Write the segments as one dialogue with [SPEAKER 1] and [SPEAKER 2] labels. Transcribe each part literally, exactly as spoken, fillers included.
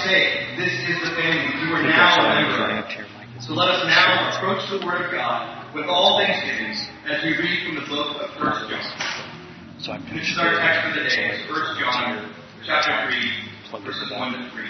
[SPEAKER 1] say, this is the family you are now a member of. So let us now approach the Word of God with all thanksgiving as we read from the book of First John. This is our text for the day. It's First John chapter three, verses one to three.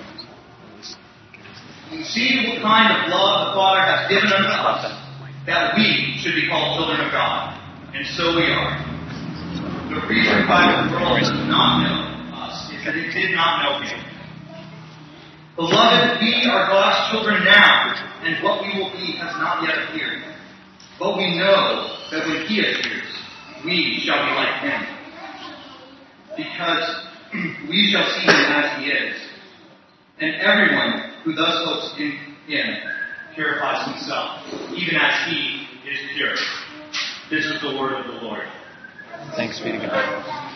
[SPEAKER 1] You see what kind of love the Father has given unto us, that we should be called children of God. And so we are. The reason why the world does not know us is that it did not know Him. Beloved, we are God's children now, and what we will be has not yet appeared. But we know that when He appears, we shall be like Him, because we shall see Him as He is. And everyone who thus hopes in Him purifies himself, even as He is pure. This is the word of the Lord.
[SPEAKER 2] Thanks be to God.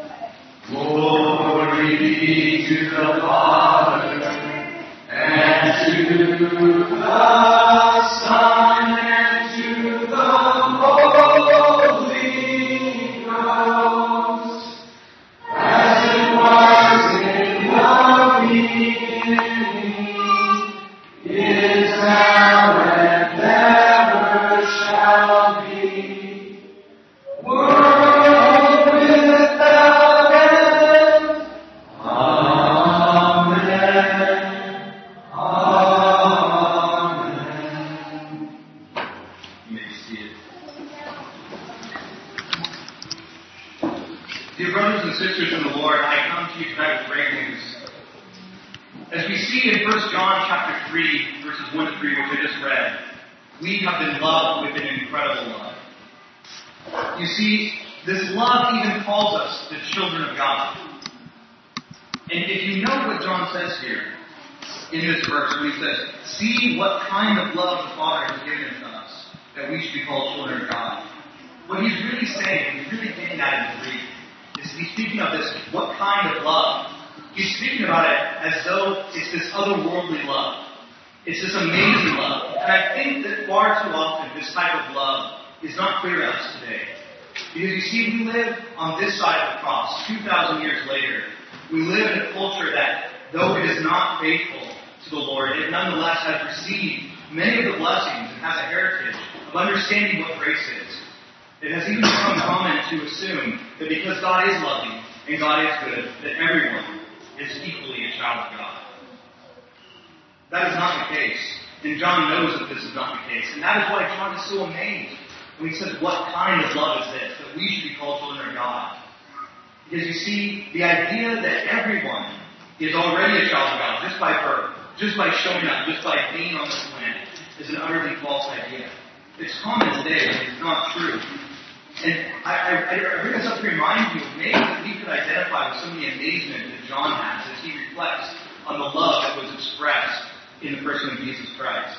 [SPEAKER 3] Glory be to the Father, and to the Son, and to the Holy Ghost, as it was in the beginning, is now, and ever shall be, world without end. Amen. Amen.
[SPEAKER 1] You may be seated. Dear brothers and sisters in the Lord, I come to you tonight with great news. As we see in First John chapter three, verses one to three, which I just read, we have been loved with an incredible love. You see, this love even calls us the children of God. And if you know what John says here in this verse, when he says, see what kind of love the Father has given to us, that we should be called children of God. What he's really saying, he's really getting at in the Greek, is he's speaking of this, what kind of love? He's speaking about it as though it's this otherworldly love. It's this amazing love. And I think that far too often this type of love is not clear to us today. Because you see, we live on this side of the cross, two thousand years later. We live in a culture that, though it is not faithful to the Lord, it nonetheless has received many of the blessings and has a heritage of understanding what grace is. It has even become common to assume that because God is loving and God is good, that everyone is equally a child of God. That is not the case. And John knows that this is not the case. And that is why John is so amazed when he says, what kind of love is this? That we should be called children of God. Because you see, the idea that everyone is already a child of God just by birth, just by showing up, just by being on this planet, is an utterly false idea. It's common today, but it's not true. And I, I, I bring this up to remind you, maybe that we could identify with some of the amazement that John has as he reflects on the love that was expressed in the person of Jesus Christ.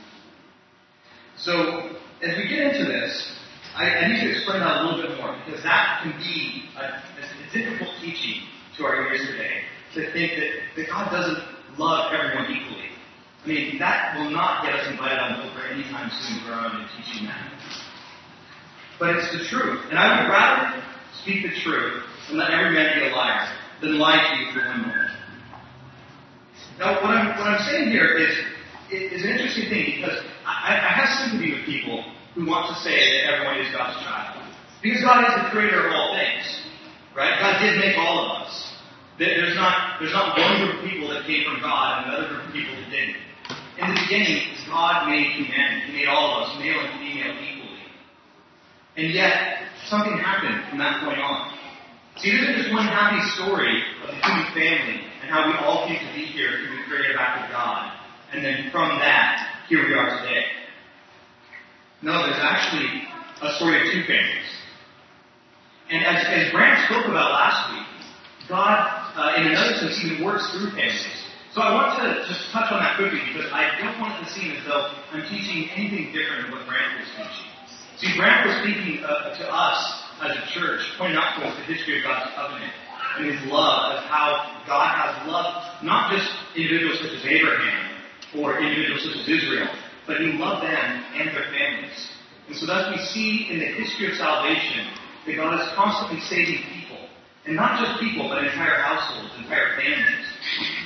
[SPEAKER 1] So, as we get into this, I, I need to explain that a little bit more, because that can be a, a difficult teaching to our ears today, to think that, that God doesn't love everyone equally. I mean, that will not get us invited on over anytime soon for our own teaching that. But it's the truth. And I would rather speak the truth and let every man be a liar than lie to you for one moment. Now, what I'm, what I'm saying here is, is an interesting thing, because I, I have sympathy with people who want to say that everyone is God's child. Because God is the creator of all things. Right? God did make all of us. There's not, there's not one group of people that came from God and another group of people that didn't. In the beginning, God made humanity. He made all of us, male and female, equally. And yet, something happened from that point on. See, this isn't just one happy story of the human family and how we all came to be here to be created back with God. And then from that, here we are today. No, there's actually a story of two families. And as, as Grant spoke about last week, God, uh, in another sense, even works through families. So I want to just touch on that quickly, because I don't want it to seem as though I'm teaching anything different than what Grant was teaching. See, Grant was speaking uh, to us as a church, pointing out to us the history of God's covenant and His love, of how God has loved not just individuals such as Abraham or individuals such as Israel, but He loved them and their families. And so thus we see in the history of salvation that God is constantly saving people. And not just people, but entire households, entire families.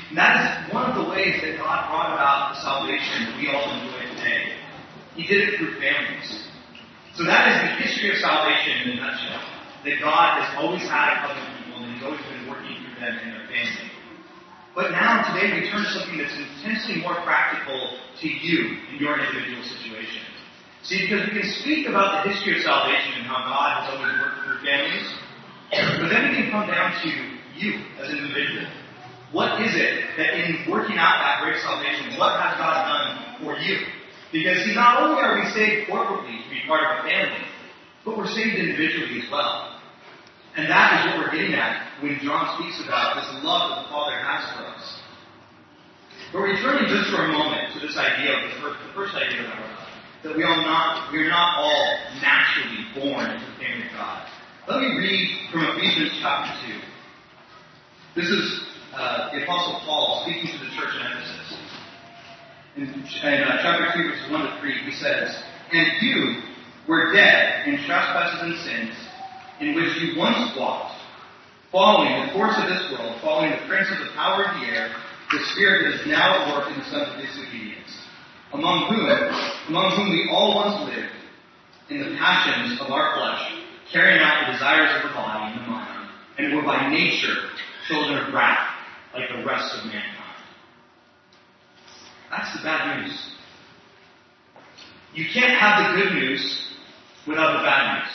[SPEAKER 1] And that is one of the ways that God brought about the salvation that we all enjoy today. He did it through families. So that is the history of salvation in a nutshell. That God has always had a covenant people, and He's always been working through them and their family. But now, today, we turn to something that's intensely more practical to you in your individual situation. See, because we can speak about the history of salvation and how God has always worked through families, but then we can come down to you as an individual. What is it that in working out that great salvation, what has God done for you? Because see, not only are we saved corporately to be part of a family, but we're saved individually as well. And that is what we're getting at when John speaks about this love that the Father has for us. But returning just for a moment to this idea of the first, the first idea that I brought up, that we are not we are not all naturally born into the family of God. Let me read from Ephesians chapter two. This is uh, the Apostle Paul speaking to the church in Ephesus. In, in uh, chapter two, verses one to three, he says, "And you were dead in trespasses and sins, in which you once walked, following the course of this world, following the prince of the power of the air, the spirit that is now at work in the sons of disobedience, among whom, among whom we all once lived, in the passions of our flesh, carrying out the desires of the body and the mind, and were by nature children of wrath, like the rest of mankind." That's the bad news. You can't have the good news without the bad news.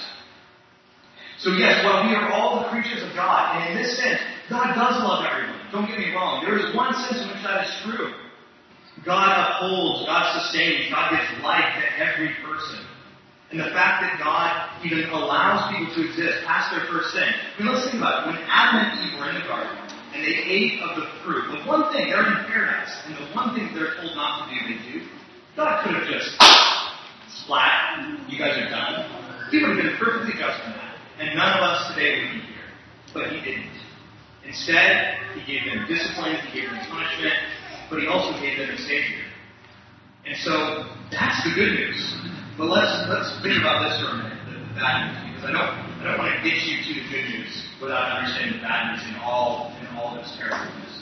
[SPEAKER 1] So yes, while we are all the creatures of God, and in this sense, God does love everyone. Don't get me wrong. There is one sense in which that is true. God upholds, God sustains, God gives life to every person. And the fact that God even allows people to exist past their first sin. I mean, let's think about it. When Adam and Eve were in the garden, and they ate of the fruit, the one thing, they're in paradise, and the one thing they're told not to do, they do. God could have just splat, you guys are done. He would have been perfectly just in that. And none of us today would be here. But He didn't. Instead, He gave them discipline, He gave them punishment, but He also gave them a Savior. And so, that's the good news. But let's let's think about this for a minute, the, the bad news, because I don't I don't want to get you to the good news without understanding the bad news in all in all of its terribleness.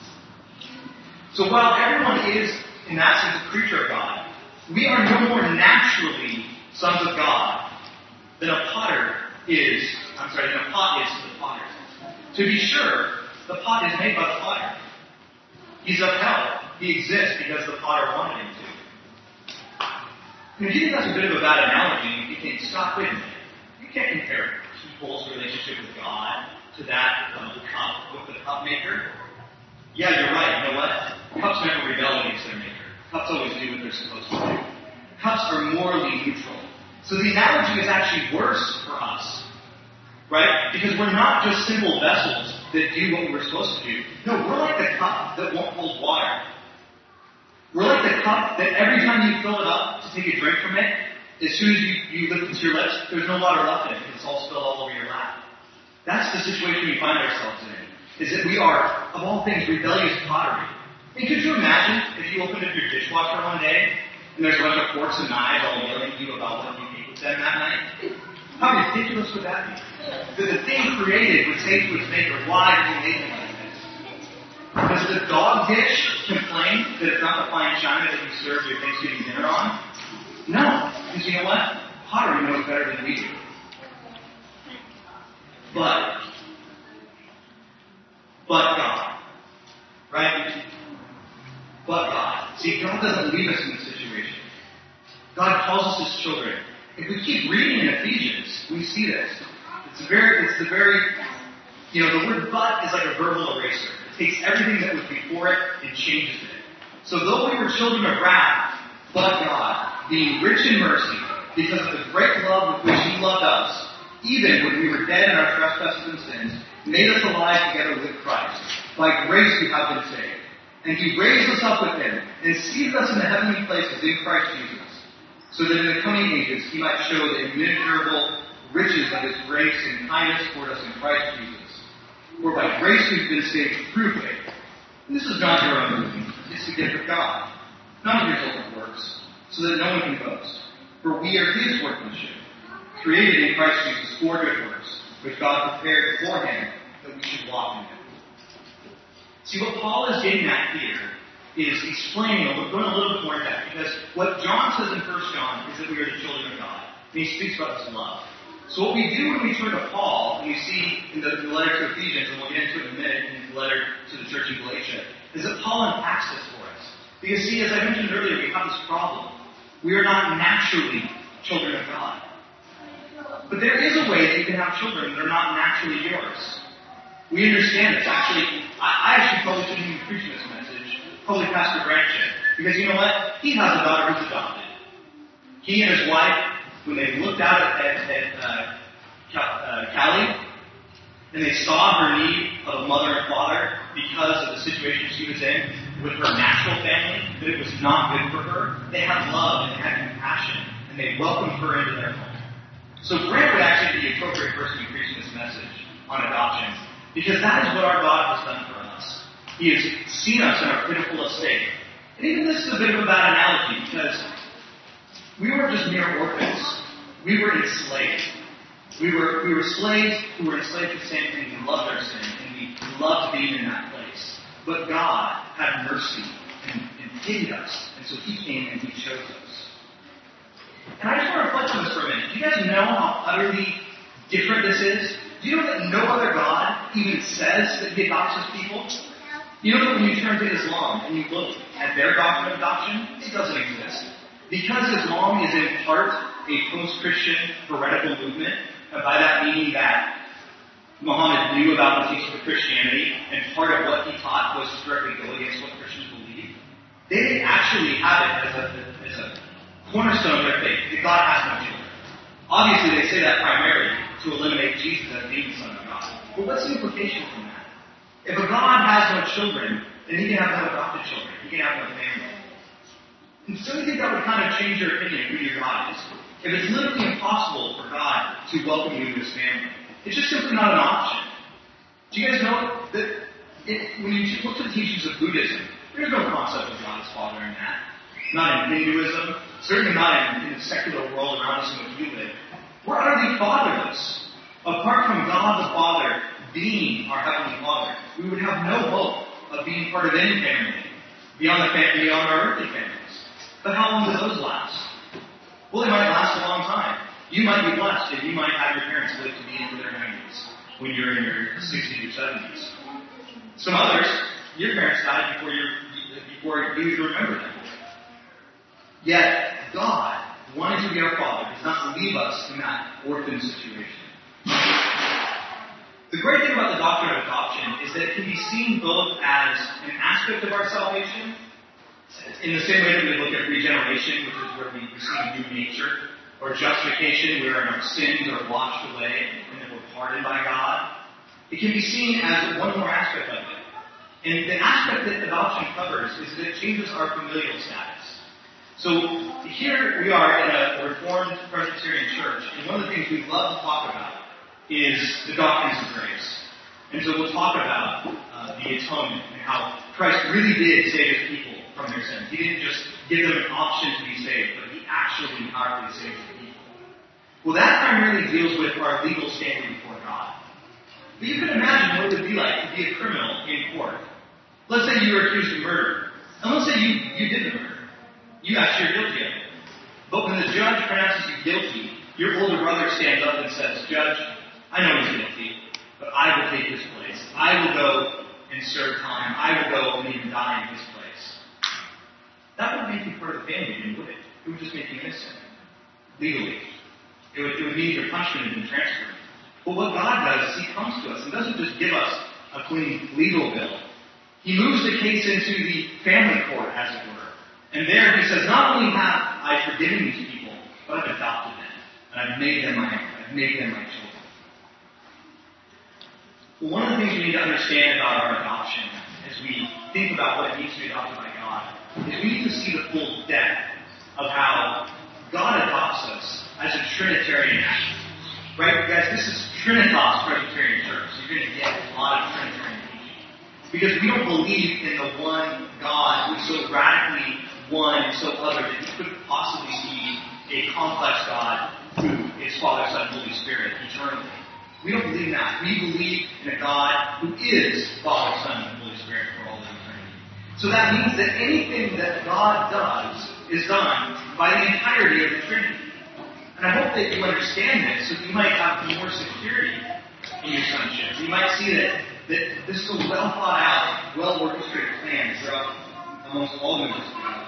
[SPEAKER 1] So while everyone is, in that sense, a creature of God, we are no more naturally sons of God than a potter is, I'm sorry, than a pot is to the potter. To be sure, the pot is made by the potter. He's upheld. He exists because the potter wanted him to. And if you think that's a bit of a bad analogy, you think, stop, wait a minute. You can't compare people's relationship with God to that of the cup with the cup maker. Yeah, you're right. You know what? Cups never rebel against their maker. Cups always do what they're supposed to do. Cups are morally neutral. So the analogy is actually worse for us. Right? Because we're not just simple vessels that do what we're supposed to do. No, we're like the cup that won't hold water. We're like the cup that every time you fill it up to take a drink from it, as soon as you, you lift it to your lips, there's no water left in it because it's all spilled all over your lap. That's the situation we find ourselves in. Is that we are, of all things, rebellious pottery. And could you imagine if you opened up your dishwasher one day and there's a bunch of forks and knives all yelling at you about what you ate with them that night? How ridiculous would that be? That the thing created would say to its maker, why are you making like this? Does the dog dish complain that it's not the fine china that you serve your Thanksgiving dinner on? No. Because you know what? Pottery knows better than we do. But, but God. Right? But God. See, God doesn't leave us in this situation. God calls us His children. If we keep reading in Ephesians, we see this. It's very, it's the very, you know, the word but is like a verbal eraser. It takes everything that was before it and changes it. So though we were children of wrath, but God, being rich in mercy, because of the great love with which He loved us, even when we were dead in our trespasses and sins, made us alive together with Christ. By grace you have been saved. And He raised us up with Him, and seated us in the heavenly places in Christ Jesus, so that in the coming ages He might show the immeasurable riches of His grace and kindness toward us in Christ Jesus. For by grace you've been saved through faith. And this is not your own doing, it's the gift of God, not a result of works, so that no one can boast. For we are His workmanship, created in Christ Jesus for good works, which God prepared beforehand that we should walk in them. See, what Paul is getting at here is explaining, going a little bit more in depth, because what John says in First John is that we are the children of God. And he speaks about this love. So what we do when we turn to Paul, and we see in the, the letter to Ephesians, and we'll get into it in a minute, in the letter to the church in Galatia, is that Paul unpacks this for us. Because see, as I mentioned earlier, we have this problem. We are not naturally children of God. But there is a way that you can have children that are not naturally yours. We understand this. Actually, I, I actually probably shouldn't even preach this message. Probably Pastor Grant should. Because you know what? He has a daughter who's adopted. He and his wife, when they looked out at, at, at uh, uh, Callie, and they saw her need of a mother and father because of the situation she was in with her natural family, that it was not good for her, they had love and they had compassion, and they welcomed her into their home. So Grant would actually be the appropriate person to be preaching this message on adoption, because that is what our God has done for us. He has seen us in our pitiful estate. And even this is a bit of a bad analogy, because we weren't just mere orphans. We were enslaved. We were we were slaves who were enslaved to sin, and we loved our sin, and we loved being in that place. But God had mercy and, and pitied us, and so He came and He chose us. And I just want to reflect on this for a minute. Do you guys know how utterly different this is? Do you know that no other God even says that He adopts His people? You know that when you turn to Islam and you look at their doctrine of adoption, it doesn't exist. Because Islam is in part a post-Christian heretical movement, and by that meaning that Muhammad knew about the teachings of Christianity, and part of what he taught was to directly go against what Christians believe, they didn't actually have it as a, as a cornerstone of their faith, that God has no children. Obviously, they say that primarily to eliminate Jesus as being the Son of God. But what's the implication from that? If a God has no children, then He can have no adopted children. He can have no family. And so you think that would kind of change your opinion of who your God is? If it's literally impossible for God to welcome you into His family, it's just simply not an option. Do you guys know that it, when you look at the teachings of Buddhism, there's no concept of God as Father in that. Not in Hinduism, certainly not in, in the secular world around us in which we live. We're utterly fatherless. Apart from God the Father being our Heavenly Father, we would have no hope of being part of any family beyond the family, beyond our earthly families. But how long do those last? Well, they might last a long time. You might be blessed, and you might have your parents live to be into their nineties when you're in your sixties or seventies. Some others, your parents died before you before you even remember them. Yet God, wanting to be our Father, does not leave us in that orphan situation. The great thing about the doctrine of adoption is that it can be seen both as an aspect of our salvation, in the same way that we look at regeneration, which is where we receive new nature, or justification, where our sins are washed away and that we're pardoned by God. It can be seen as one more aspect of it. And the aspect that adoption covers is that it changes our familial status. So here we are in a Reformed Presbyterian church, and one of the things we love to talk about is the doctrines of grace. And so we'll talk about uh, the atonement and how Christ really did save His people from their sins. He didn't just give them an option to be saved, but He actually powerfully saved the people. Well, that primarily deals with our legal standing before God. But you can imagine what it would be like to be a criminal in court. Let's say you were accused of murder. And let's say you, you did the murder. You actually are guilty of it. But when the judge pronounces you guilty, your older brother stands up and says, Judge, I know he's guilty, but I will take his place. I will go and serve time. I will go and even die in his place. That wouldn't make you part of the family, would it? It would just make you innocent. Legally. It would, it would mean your punishment had been transferred. But what God does is He comes to us and doesn't just give us a clean legal bill. He moves the case into the family court, as it were. And there He says, not only have I forgiven these people, but I've adopted them. And I've made them my own. I've made them my children. Well, one of the things we need to understand about our adoption, as we think about what it means to be adopted by God, is we need to see the full depth of how God adopts us as a Trinitarian act. Right, guys, this is Trinitas Presbyterian Church. So you're going to get a lot of Trinitarian teaching. Because we don't believe in the one God who's so radically one and so other that He couldn't possibly be a complex God who is Father, Son, Holy Spirit eternally. We don't believe in that. We believe in a God who is Father, Son, and Holy Spirit for So that means that anything that God does is done by the entirety of the Trinity. And I hope that you understand this, so you might have more security in your sonship. You might see that, that this is a well thought out, well orchestrated plan throughout amongst all members of God.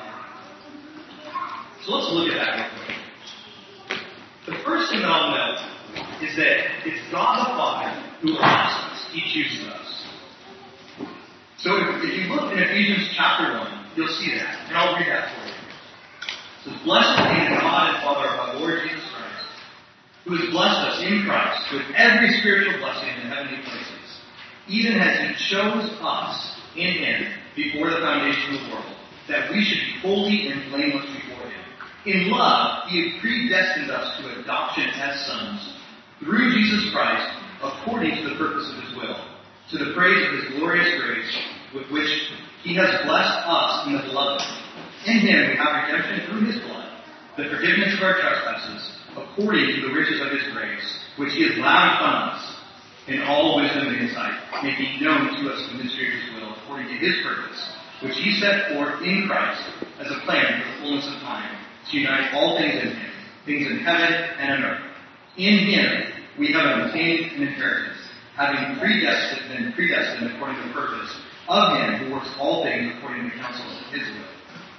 [SPEAKER 1] So let's look at that real quick. The first thing that I'll note is that it's God the Father who loves us. He chooses us. So if, if you look in Ephesians chapter one, you'll see that. And I'll read that for you. It says, "Blessed be the God and Father of our Lord Jesus Christ, who has blessed us in Christ with every spiritual blessing in the heavenly places, even as He chose us in Him before the foundation of the world, that we should be holy and blameless before Him. In love, He had predestined us to adoption as sons, through Jesus Christ, according to the purpose of His will, to the praise of His glorious grace, with which He has blessed us in the Beloved. In Him we have redemption through His blood, the forgiveness of our trespasses, according to the riches of His grace, which He has lavished on us in all wisdom and insight, making known to us the mystery of His will, according to His purpose, which He set forth in Christ as a plan for the fullness of time, to unite all things in Him, things in heaven and on earth. In Him we have obtained an inheritance, having predestined and predestined according to the purpose of Him who works all things according to the counsel of His will."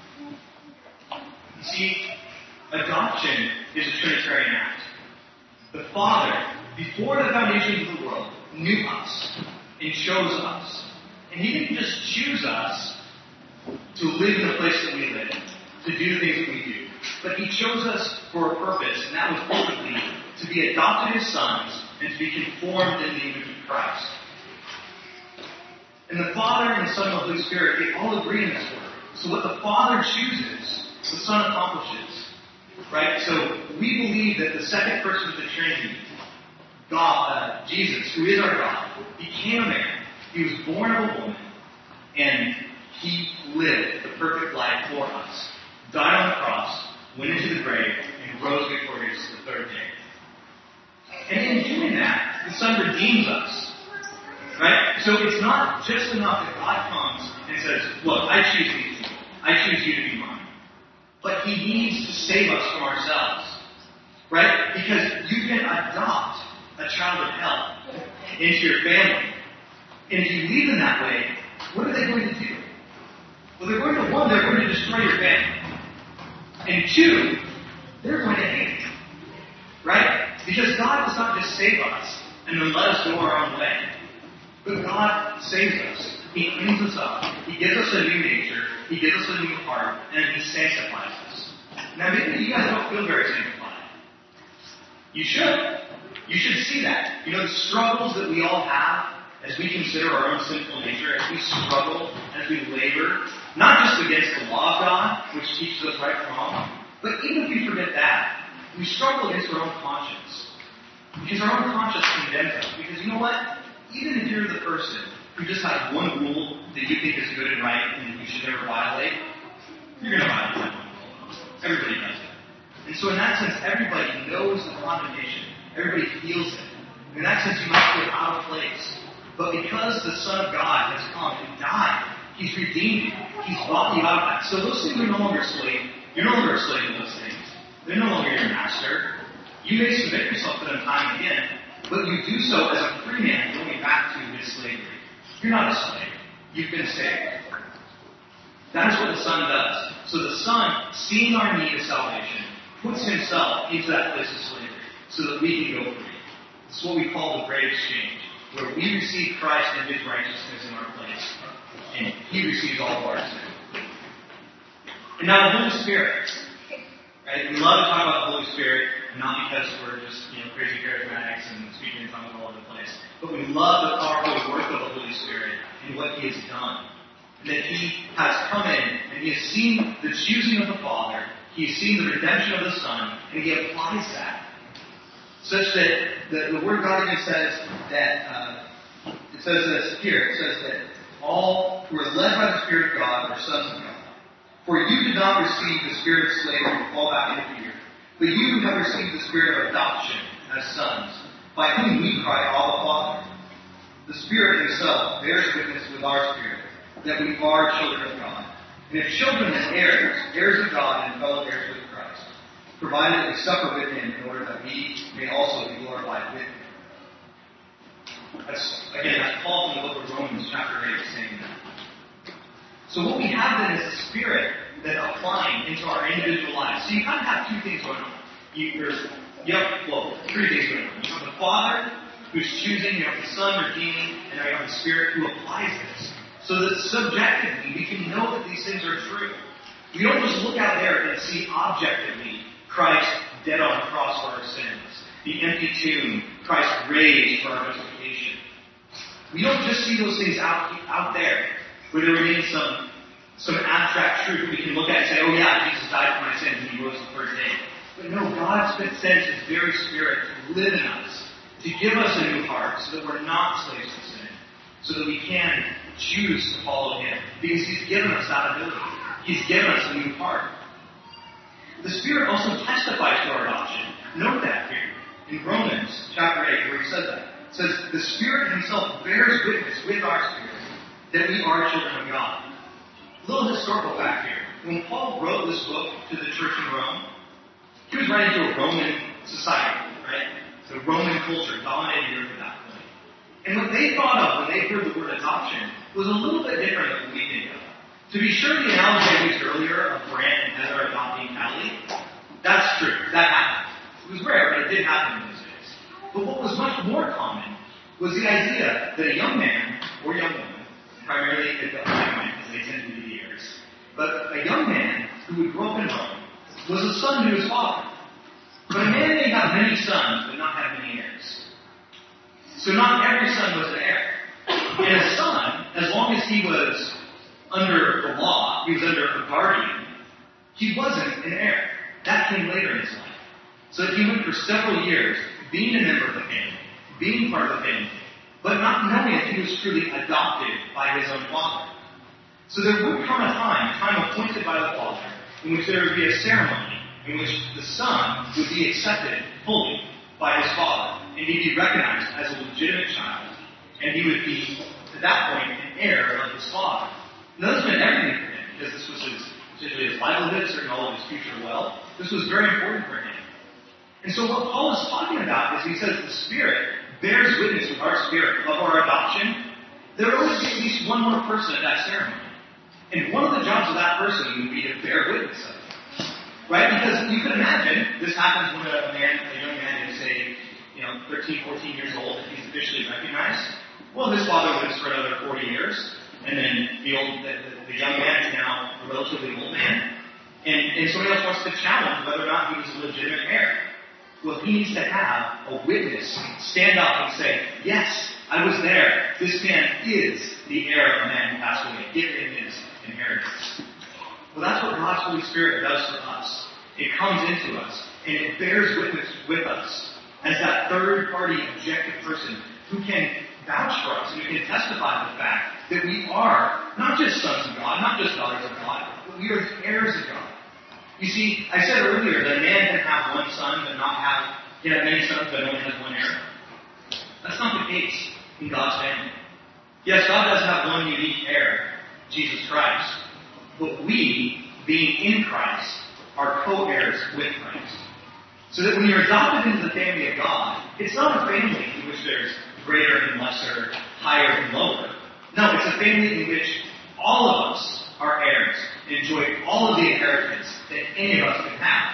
[SPEAKER 1] You see, adoption is a Trinitarian act. The Father, before the foundations of the world, knew us and chose us. And He didn't just choose us to live in the place that we live, to do the things that we do, but He chose us for a purpose, and that was ultimately to be adopted as sons and to be conformed in the image of Christ. And the Father and the Son and the Holy Spirit, they all agree in this work. So what the Father chooses, the Son accomplishes. Right? So we believe that the second person of the Trinity, God, uh, Jesus, who is our God, became a man. He was born of a woman, and He lived the perfect life for us, died on the cross, went into the grave, and rose victorious the third day. And in doing that, the Son redeems us. Right? So it's not just enough that God comes and says, "Look, I choose these people. I choose you to be mine." But He needs to save us from ourselves. Right? Because you can adopt a child of hell into your family. And if you leave them that way, what are they going to do? Well, they're going to, one, they're going to destroy your family. And two, they're going to hate you. Right? Because God does not just save us and then let us go our own way. But God saves us. He cleans us up. He gives us a new nature. He gives us a new heart. And He sanctifies us. Now, maybe you guys don't feel very sanctified. You should. You should see that. You know, the struggles that we all have as we consider our own sinful nature, as we struggle, as we labor, not just against the law of God, which teaches us right from wrong, but even if we forget that, we struggle against our own conscience. Because our own conscience condemns us. Because you know what? Even if you're the person who just has one rule that you think is good and right and you should never violate, you're going to violate that one rule. Everybody does it. And so in that sense, everybody knows the condemnation. Everybody feels it. In that sense, you might feel out of place. But because the Son of God has come and died, He's redeemed you. He's brought you out of that. So those things are no longer a slave. You're no longer a slave to those things. They're no longer your master. You may submit yourself to them time and again, but you do so as a free man going back to his slavery. You're not a slave. You've been saved. That is what the Son does. So the Son, seeing our need of salvation, puts Himself into that place of slavery so that we can go free. It's what we call the great exchange, where we receive Christ and His righteousness in our place, and He receives all of our sin. And now the Holy Spirit. Right? We love to talk about the Holy Spirit, not because we're just, you know, crazy charismatics and speaking in tongues all over the place, but we love the powerful work of the Holy Spirit and what He has done. That He has come in and He has seen the choosing of the Father, He has seen the redemption of the Son, and He applies that. Such that the, the Word of God even says that, uh, it says this here, it says that all who are led by the Spirit of God are sons of God. For you did not receive the spirit of slavery to fall back into fear, but you have received the spirit of adoption as sons, by whom we cry, Abba, Father. The Spirit Himself bears witness with our spirit that we are children of God. And if children, then heirs, heirs of God and fellow heirs with Christ, provided that we suffer with him in order that we may also be glorified with him. That's, again, that's Paul from the book of Romans, chapter eight, saying that. So what we have then is a spirit that's applying into our individual lives. So you kind of have two things going on. You, there's, you have, well, three things going on. You have the Father who's choosing, you have the Son redeeming, and now you have the Spirit who applies this. So that subjectively we can know that these things are true. We don't just look out there and see objectively Christ dead on the cross for our sins, the empty tomb, Christ raised for our justification. We don't just see those things out, out there where there remains some, some abstract truth we can look at and say, oh yeah, Jesus died for my sins and he rose the third day. But no, God sent his very Spirit to live in us, to give us a new heart so that we're not slaves to sin, so that we can choose to follow him, because he's given us that ability. He's given us a new heart. The Spirit also testifies to our adoption. Note that here in Romans chapter eight, where he says that. It says, the Spirit himself bears witness with our spirit that we are children of God. A little historical fact here. When Paul wrote this book to the church in Rome, he was writing to a Roman society, right? The Roman culture dominated Europe at that point. And what they thought of when they heard the word adoption was a little bit different than what we think of. To be sure, the analogy I used earlier of Brant and Heather adopting Callie, that's true. That happened. It was rare, but it did happen in those days. But what was much more common was the idea that a young man or young woman, primarily a young man because they tend to be the heirs, but a young man who would grow up in Rome was a son to his father. But a man may have many sons, but not have many heirs. So not every son was an heir. And a son, as long as he was under the law, he was under a guardian, he wasn't an heir. That came later in his life. So he went for several years being a member of the family, being part of the family, but not knowing if he was truly adopted by his own father. So there would come a time, a time appointed by the father, in which there would be a ceremony in which the son would be accepted fully by his father, and he'd be recognized as a legitimate child, and he would be, at that point, an heir of his father. Now, this meant everything for him, because this was his, essentially his livelihood, certainly all of his future wealth. This was very important for him. And so what Paul is talking about is he says the Spirit bears witness with our spirit of our adoption. There would always be at least one more person at that ceremony. And one of the jobs of that person would be to bear witness of it. Right? Because you can imagine, this happens when a man, a young man is, say, you know, thirteen, fourteen years old, if he's officially recognized. Well, his father lives for another forty years, and then the old, the, the young man is now a relatively old man. And, and somebody else wants to challenge whether or not he was a legitimate heir. Well, he needs to have a witness stand up and say, yes, I was there. This man is the heir of a man who passed away. Give him his inheritance. Well, that's what God's Holy Spirit does for us. It comes into us, and it bears witness with us as that third-party objective person who can vouch for us and who can testify to the fact that we are not just sons of God, not just daughters of God, but we are heirs of God. You see, I said earlier that a man can have one son but not have, can have many sons but only has one heir. That's not the case in God's family. Yes, God does have one unique heir, Jesus Christ. But we, being in Christ, are co-heirs with Christ. So that when you're adopted into the family of God, it's not a family in which there's greater and lesser, higher and lower. No, it's a family in which all of us are heirs and enjoy all of the inheritance that any of us can have.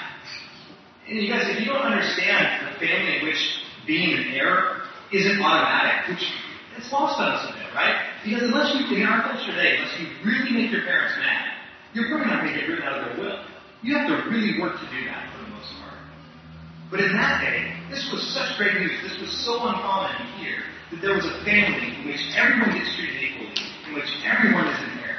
[SPEAKER 1] And you guys, if you don't understand the family in which being an heir isn't automatic, which it's lost on us a bit, right? Because unless you, in our culture today, unless you really make your parents mad, you're probably not going to get written out of their will. You have to really work to do that for the most part. But in that day, this was such great news. This was so uncommon to hear that there was a family in which everyone gets treated equally, in which everyone is an heir.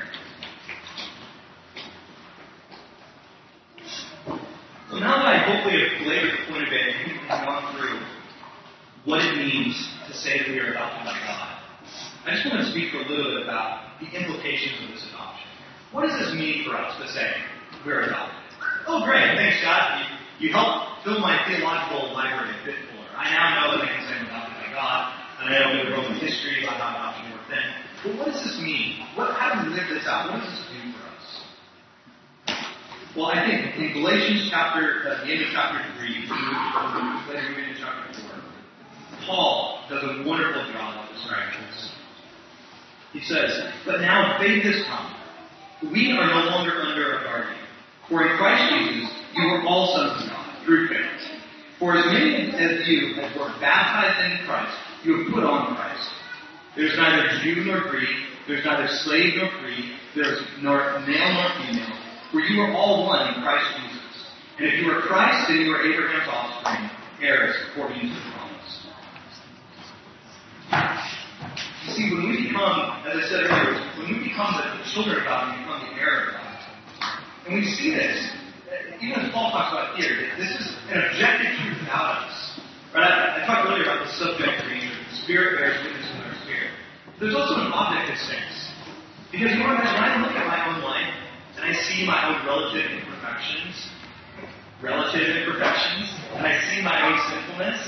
[SPEAKER 1] So now that I hopefully have belabored the point a bit and we've gone through what it means to say that we are adopted by God, I just want to speak for a little bit about the implications of this adoption. What does this mean for us to say we're adopted? Oh, great. Thanks, God. You, you helped fill my theological library a bit fuller. I now know that I can say I'm adopted by God, and I know a bit of Roman history about how adoption worked then. But what does this mean? What, how do we live this out? What does this do for us? Well, I think in Galatians chapter, uh, the end of chapter three, later we into chapter four, Paul does a wonderful job of describing this. He says, "But now faith has come. We are no longer under a guardian. For in Christ Jesus, you are all sons of God, through faith. For as many of you as were baptized into Christ, you have put on Christ. There's neither Jew nor Greek, there's neither slave nor free, there's nor male nor female, for you are all one in Christ Jesus. And if you are Christ, then you are Abraham's offspring, heirs according to the promise." You see, when we become, as I said earlier, when we become the children of God, we become the heir of God. And we see this, even as Paul talks about here, this is an objective truth about us. Right? I, I talked earlier about the subjective nature. The Spirit bears witness with our spirit. There's also an objective sense. Because you know what, when I look at my own life, and I see my own relative imperfections, relative imperfections, and I see my own sinfulness,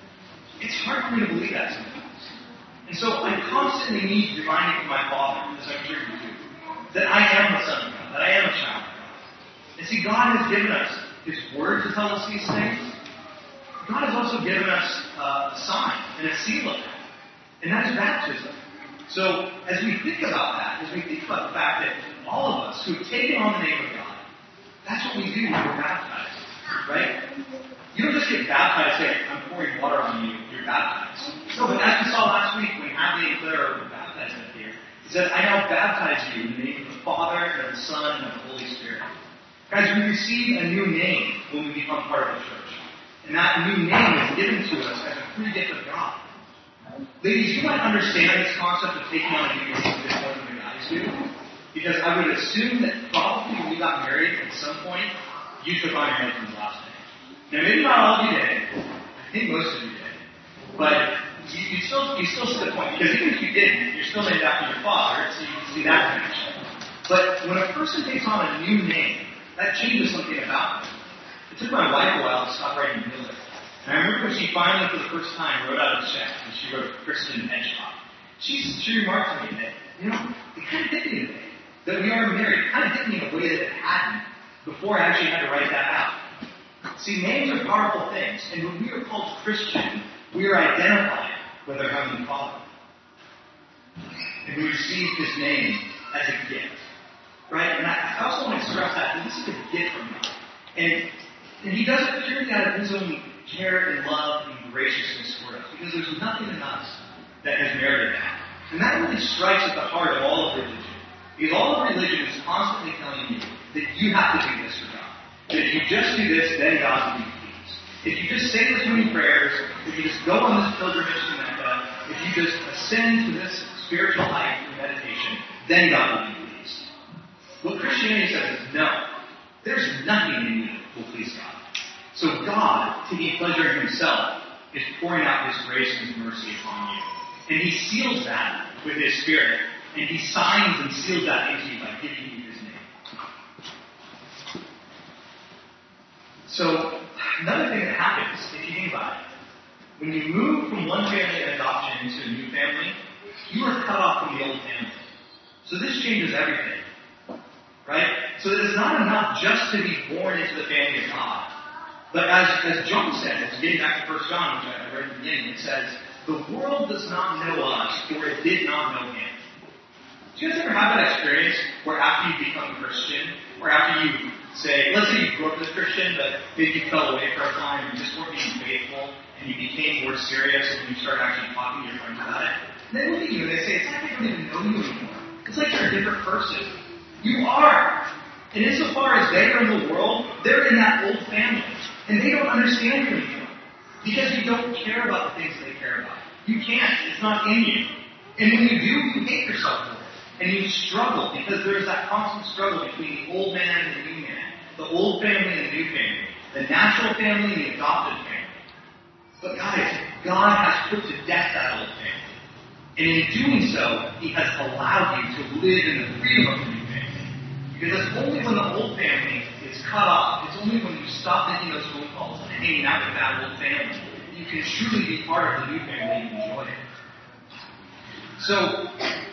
[SPEAKER 1] it's hard for me to believe that sometimes. And so I constantly need reminding from my Father, as I'm sure you do, that I am the Son of God, that I am a child of God. And see, God has given us His Word to tell us these things. God has also given us uh, a sign and a seal of that, and that is baptism. So as we think about that, as we think about the fact that all of us who have taken on the name of God, that's what we do when we're baptized, right? You don't just get baptized, say, "I'm pouring water on you, you're baptized." No, but as we saw last week when Hadley and Claire were baptized up here, he said, "I now baptize you in the name of the Father, and of the Son, and of the Holy Spirit." Guys, we receive a new name when we become part of the church. And that new name is given to us as a free gift of God. Ladies, you might understand this concept of taking on a new name a bit more than the guys do. Because I would assume that probably when you got married at some point, you took on your husband's last name. Now, maybe not all of you did. I think most of you did. But you, you still you still see the point. Because even if you didn't, you're still named after your father, so you can see that connection. But when a person takes on a new name, that changes something about them. It took my wife a while to stop writing Miller. And I remember when she finally, for the first time, wrote out a check, and she wrote Kristen Hedgehog. She, she remarked to me that, you know, it kind of hit me today, that we are married. It kind of hit me in a way that it hadn't before I actually had to write that out. See, names are powerful things, and when we are called Christian, we are identified with our Heavenly Father. And we receive His name as a gift. Right? And I, I also want to stress that, that this is a gift from God. And, and He does it purely out of His own care and love and graciousness toward us. Because there's nothing in us that has merited that. And that really strikes at the heart of all of religion. Because all of religion is constantly telling you that you have to do this for God. That if you just do this, then God will be pleased. If you just say this many prayers, if you just go on this pilgrimage to Mecca, if you just ascend to this spiritual height through meditation, then God will be pleased. What Christianity says is no. There's nothing in you that will please God. So God, taking pleasure in Himself, is pouring out His grace and His mercy upon you. And He seals that with His Spirit. And He signs and seals that into you by giving you His name. So, another thing that happens, if you think about it, when you move from one family of adoption into a new family, you are cut off from the old family. So this changes everything. Right? So that it's not enough just to be born into the family of God. But as, as John says, getting back to First John, which I read at the beginning, it says, "The world does not know us, for it did not know Him." Do you guys ever have that experience where after you become a Christian, or after you say, let's say you grew up as a Christian, but maybe you fell away for a time, and you just weren't being faithful, and you became more serious, and you started actually talking to your friends about it, and they look at you and they say, it's like I don't even know you anymore. It's like you're a different person. You are. And insofar as they are in the world, they're in that old family. And they don't understand you anymore. Because you don't care about the things they care about. You can't. It's not in you. And when you do, you hate yourself for it. And you struggle because there's that constant struggle between the old man and the new man. The old family and the new family. The natural family and the adopted family. But guys, God has put to death that old family. And in doing so, He has allowed you to live in the freedom of the new family. Because it's only when the old family is cut off, it's only when you stop making those phone calls and hanging out with that old family, that you can truly be part of the new family and enjoy it. So,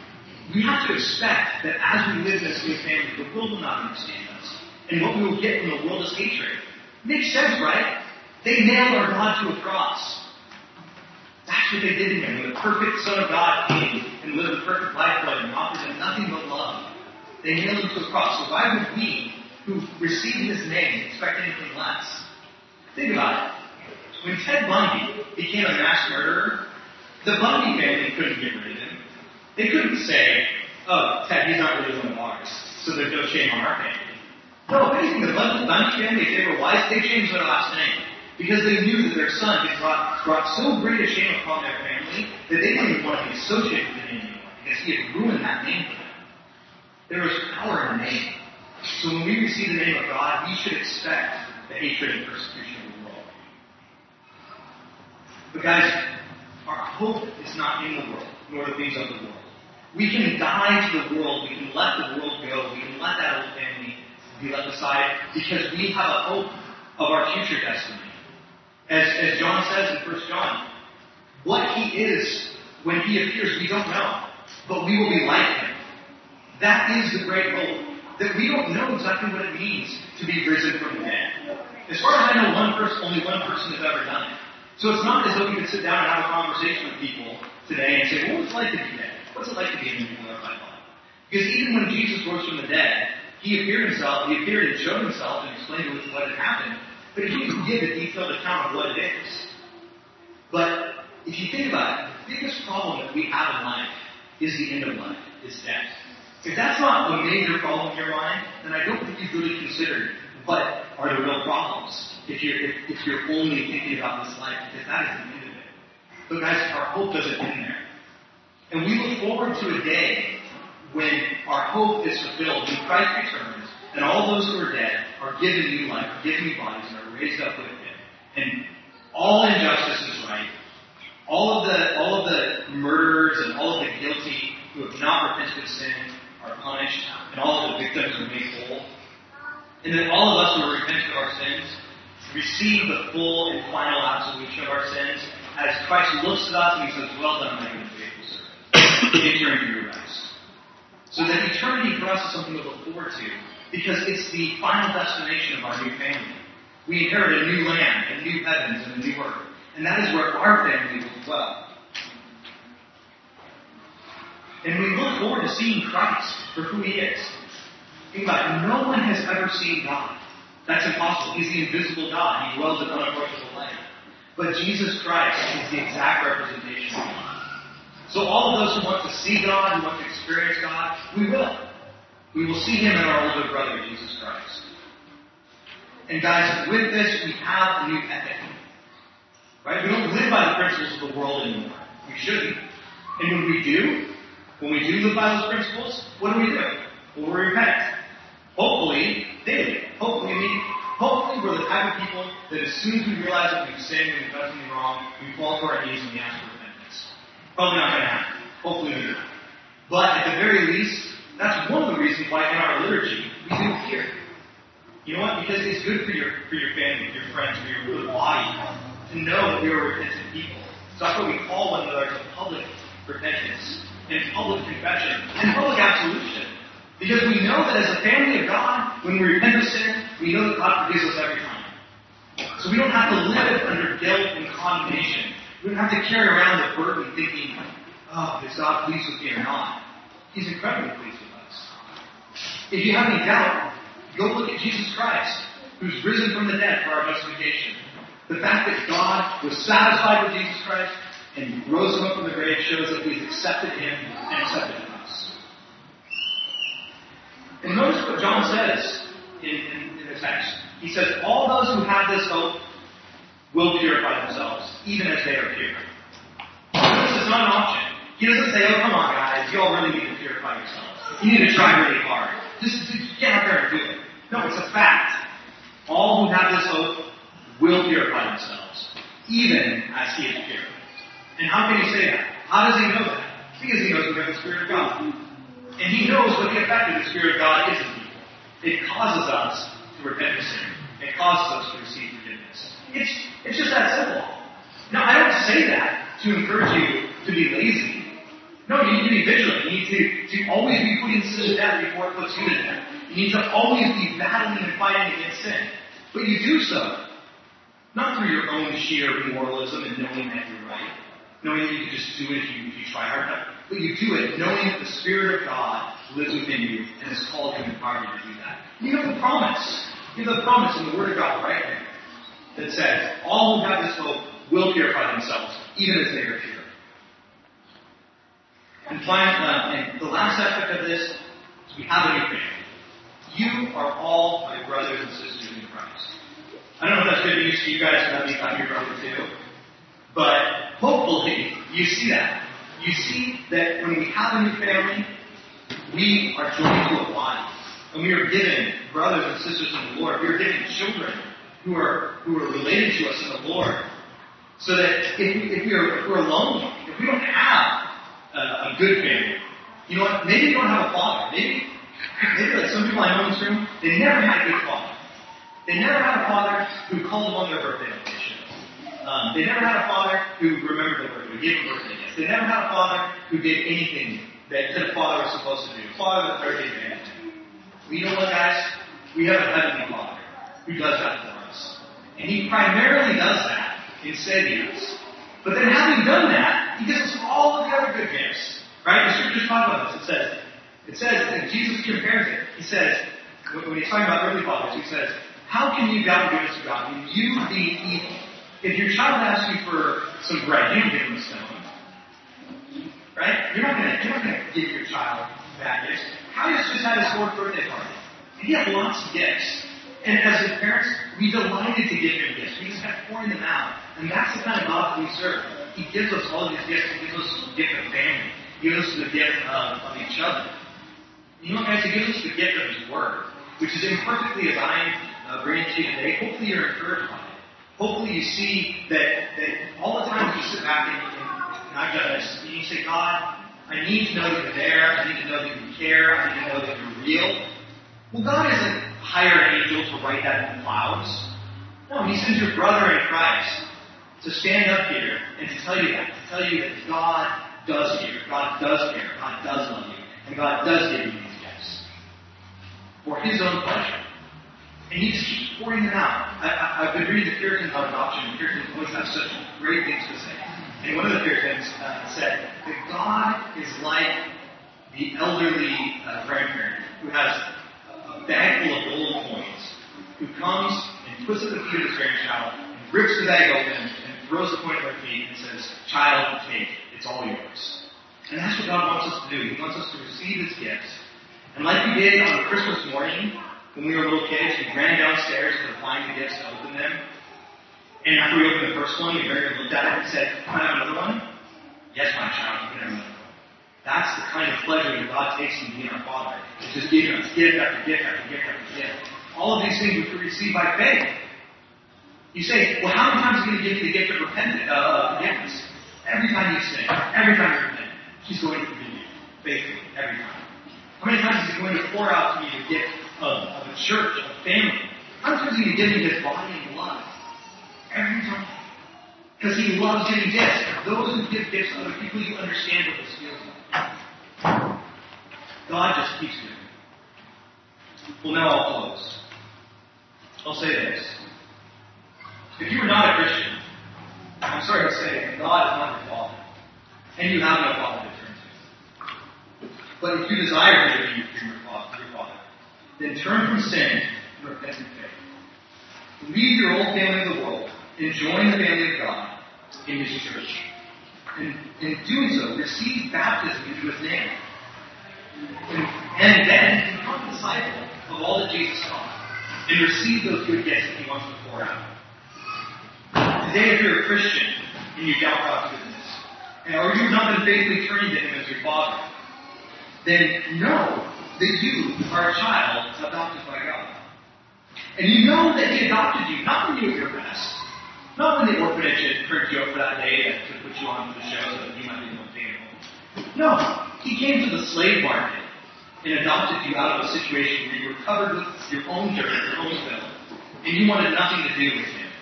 [SPEAKER 1] we have to expect that as we live in this new family, the world will not understand us. And what we will get from the world is hatred. Makes sense, right? They nailed our God to a cross. That's what they did to him. When the perfect Son of God came and lived a perfect life for him and offered him nothing but love, they nailed him to a cross. So why would we, who received his name, expect anything less? Think about it. When Ted Bundy became a mass murderer, the Bundy family couldn't get rid of him. They couldn't say, oh, Ted, he's not really one of ours, so there's no shame on our family. No, if anything, the Bundy family, if they were wise, they changed their last name. Because they knew that their son had brought, brought so great a shame upon their family that they didn't even want to be associated with the name anymore, because he had ruined that name for them. There was power in the name. So when we receive the name of God, we should expect the hatred and persecution of the world. But guys, our hope is not in the world, nor the things of the world. We can die to the world, we can let the world go, we can let that old family be left aside, because we have a hope of our future destiny. As, as John says in First John, what he is when he appears, we don't know, but we will be like him. That is the great hope, that we don't know exactly what it means to be risen from the dead. As far as I know, one person, only one person has ever done it. So it's not as though we could sit down and have a conversation with people today and say, well, what's it like to be dead? What's it like to be in a glorified body? Because even when Jesus rose from the dead, he appeared himself, he appeared and showed himself and explained to us what had happened. But he didn't give a detailed account of what it is. But if you think about it, the biggest problem that we have in life is the end of life, is death. If that's not a major problem in your mind, then I don't think you've really considered what are the real problems if you're, if, if you're only thinking about this life, because that is the end of it. But guys, our hope doesn't end there. And we look forward to a day when our hope is fulfilled, when Christ returns, and all those who are dead are given new life, are given new bodies, and are raised up with him. And all injustice is right. All of the all of the murderers and all of the guilty who have not repented of sin are punished, and all of the victims are made whole. And then all of us who have repented of our sins receive the full and final absolution of our sins as Christ looks at us and he says, well done, my good and faithful servant. Enter into your rest. So that eternity for us is something to look forward to, because it's the final destination of our new family. We inherit a new land, and new heavens, and a new earth. And that is where our family will dwell. And we look forward to seeing Christ for who he is. Think about it. No one has ever seen God. That's impossible. He's the invisible God. He dwells in unapproachable light. But Jesus Christ is the exact representation of God. So all of those who want to see God, who want to experience God, we will. We will see him in our older brother, Jesus Christ. And guys, with this, we have a new ethic. Right? We don't live by the principles of the world anymore. We shouldn't. And when we do, when we do live by those principles, what do we do? Well, we repent. Hopefully, daily. Hopefully, we, hopefully we're the type of people that as soon as we realize that we've sinned and we've done something wrong, we fall to our knees and we ask for repentance. Probably not going to happen. Hopefully we do. But at the very least, that's one of the reasons why in our liturgy we do it here. You know what? Because it's good for your for your family, for your friends, for your good body to know that we are repentant people. So that's why we call one another to public repentance and public confession and public absolution. Because we know that as a family of God, when we repent of sin, we know that God forgives us every time. So we don't have to live under guilt and condemnation. We don't have to carry around the burden thinking, oh, is God pleased with me or not? He's incredibly pleased with us. If you have any doubt, go look at Jesus Christ, who's risen from the dead for our justification. The fact that God was satisfied with Jesus Christ and rose him up from the grave shows that he's accepted him and accepted us. And notice what John says in, in, in the text. He says, all those who have this hope will purify themselves, even as they are pure. This is not an option. He doesn't say, oh, come on, guys, you all really need to purify yourselves. You need to try really hard. Just, just get out there and do it. No, it's a fact. All who have this hope will purify themselves, even as he is pure. And how can he say that? How does he know that? Because he knows we have the Spirit of God. And he knows what the effect of the Spirit of God is in people. It causes us to repent of sin. It causes us to receive forgiveness. It's, it's just that simple. Now, I don't say that to encourage you to be lazy. No, you need to be vigilant. You need to, to always be putting sin to death before it puts you to death. You need to always be battling and fighting against sin. But you do so not through your own sheer moralism and knowing that you're right, knowing that you can just do it if you, if you try hard enough. But you do it knowing that the Spirit of God lives within you and has called you and empowered you to do that. You have the promise. You have the promise in the Word of God right there that says, all who have this hope will purify themselves, even as they are pure. And finally, uh, and the last aspect of this is we have a new family. You are all my brothers and sisters in Christ. I don't know if that's good news to you guys, but that means I'm your brother too. But hopefully, you see that. You see that when we have a new family, we are joined to a body. And we are given brothers and sisters in the Lord. We are given children who are who are related to us in the Lord. So that if, we, if, we are, if we're alone, if we don't have a, a good family, you know what? Maybe you don't have a father. Maybe, maybe like some people I know in this room, they never had a good father. They never had a father who called them on their birthday vacation. Um, they never had a father who remembered their birthday, who gave them birthday gifts. They never had a father who did anything that, that a father was supposed to do. A father that birthday man. Well, you know what, guys? We have a heavenly Father who does that for us. And He primarily does that in saving us. But then having done that, He gives us all of the other good gifts. Right? The Scriptures talk about this. It says, it says, and Jesus compares it. He says, when He's talking about earthly fathers, He says, how can you doubt the goodness of God when you being evil? If your child asks you for some bread, you don't give him a stone. Right? You're not gonna, you're not gonna give your child bad gifts. Caius just had his fourth birthday party. And he had lots of gifts. And as his parents, we delighted to give him gifts. We just kept pouring them out. And that's the kind of God that we serve. He gives us all these gifts. He gives us the gift of family. He gives us the gift of, of each other. You know, guys, He gives us the gift of His Word, which is imperfectly as I am uh, bringing to you today. Hopefully you're encouraged by it. Hopefully you see that, that all the time you sit back and, and, and I've done this, and you say, God, I need to know that you're there. I need to know that you care. I need to know that you're real. Well, God isn't hire an angel to write that in the clouds. No, He sends your brother in Christ to stand up here and to tell you that. To tell you that God does hear. God does care. God does love you. And God does give you these gifts. For His own pleasure. And He just keeps pouring them out. I, I, I've been reading the Puritans on adoption, and Puritans always have such great things to say. And one of the Puritans uh, said that God is like the elderly uh, grandparent who has a bag full of gold coins, who comes and puts it at the feet of his grandchild, and rips the bag open, and throws the coin at their feet, and says, "Child, take, it's all yours." And that's what God wants us to do. He wants us to receive His gifts. And like we did on Christmas morning, when we were little kids, we ran downstairs to find the gifts to open them. And after we opened the first one, we very looked at it and said, "Can I have another one?" "Yes, my child, you can have another one." That's the kind of pleasure that God takes in being our Father. It's just giving us gift after gift after gift after gift. All of these things we can receive by faith. You say, well, how many times is He going to give you the gift of repentance, uh, forgiveness? Every time you sin, every time you repent, He's going to forgive you faithfully, every time. How many times is He going to pour out to you the gift of, of a church, of a family? How many times is He going to give you His body and blood? Every time. Because He loves giving gifts. Those who give gifts to other people, you understand what this feels like. God just keeps giving. Well, now I'll close. I'll say this. If you are not a Christian, I'm sorry to say, God is not your Father. And you have no Father to turn to. But if you desire Him to be your Father, your Father, then turn from sin and repent in faith. Leave your old family of the world and join the family of God in His church. And in doing so, receive baptism into His name. And, and then become a disciple of all that Jesus taught. And receive those good gifts that He wants to pour out. Today, if you're a Christian and you doubt God's goodness, and or you've not been faithfully turning to Him as your Father, then know that you are a child adopted by God. And you know that He adopted you, not when you were your best, not when the orphanage had turned you up for that day to put you on for the show so that you might be the one paying home. No, He came to the slave market and adopted you out of a situation where you were covered with your own dirt, your own filth, and you wanted nothing to do with Him.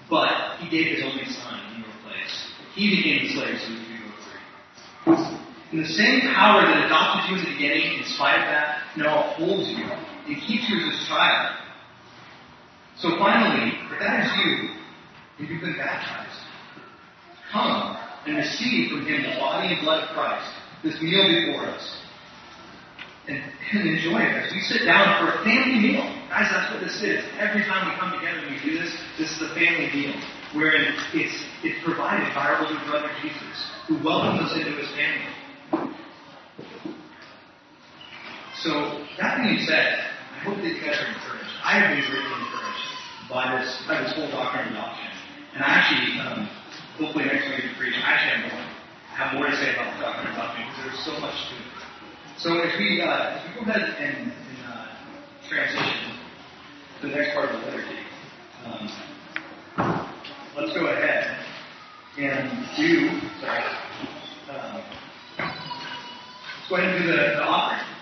[SPEAKER 1] But He gave His only Son in your place. He became the slave so that you could go free. And the same power that adopted you in the beginning, in spite of that, now upholds you and keeps you as his child. So finally, if that is you, and you've been baptized, come and receive from him the body and blood of Christ, this meal before us. And, and enjoy it as we sit down for a family meal. Guys, that's what this is. Every time we come together and we do this, this is a family meal. Wherein it's, it's provided by our older brother Jesus, who welcomes us into his family. So, that being said, I hope that you guys are encouraged. I have been greatly encouraged by this, by this whole doctrine of adoption. And I actually, um, hopefully next week to preach, I actually have more, have more to say about the doctrine of adoption because there's so much to it. So if we, uh, if we go ahead and, and uh, transition to the next part of the liturgy, um, let's go ahead and do, sorry, um, let's go ahead and do the, the offering.